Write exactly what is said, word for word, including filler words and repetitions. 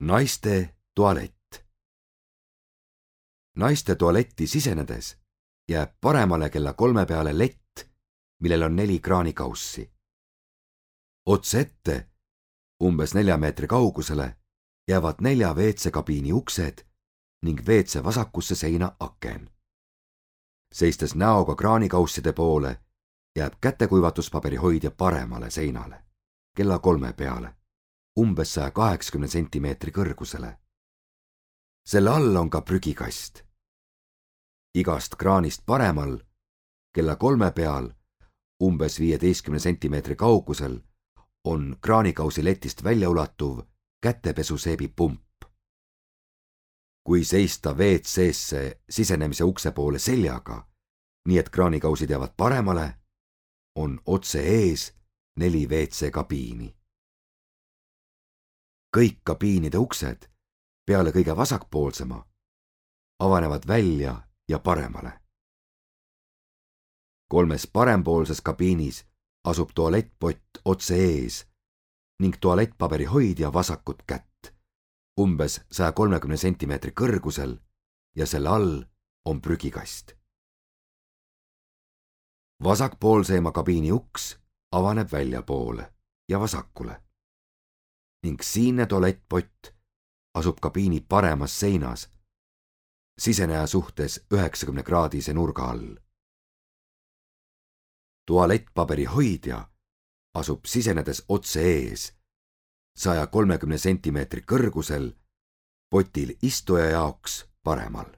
Naiste tualett. Naiste tualetti sisenedes jääb paremale kella kolme peale lett, millel on neli kraanikaussi. Otse ette, umbes nelja meetri kaugusele, jäävad nelja V C kabiini uksed ning V C vasakusse seina aken. Seistes näoga kraanikausside poole, jääb kätekuivatuspaberi hoidja paremale seinale, kella kolme peale, umbes saja kaheksakümne sentimeetri kõrgusele. Selle all on ka prügikast. Igast kraanist paremal, kella kolme peal, umbes viieteistkümne sentimeetri kaugusel, on kraanikausi letist välja ulatuv kätepesuseebi pump. Kui seista V C-sse sisenemise ukse poole seljaga, nii et kraanikausid jäävad paremale, on otse ees neli V C kabiini. Kõik kabiinide uksed, peale kõige vasakpoolsema, avanevad välja ja paremale. Kolmes parempoolses kabiinis asub tualettpott otse ees ning tualettpaberi hoidja vasakut kätt, umbes saja kolmekümne sentimeetri kõrgusel ja selle all on prügikast. Vasakpoolseima kabiini uks avaneb väljapoole ja vasakule ning siinne tualettpott asub kabiini paremas seinas, siseneja suhtes üheksakümne kraadise nurga all. Tualettpaberi hoidja asub sisenedes otse ees, saja kolmekümne sentimeetri kõrgusel, potil istuja jaoks paremal.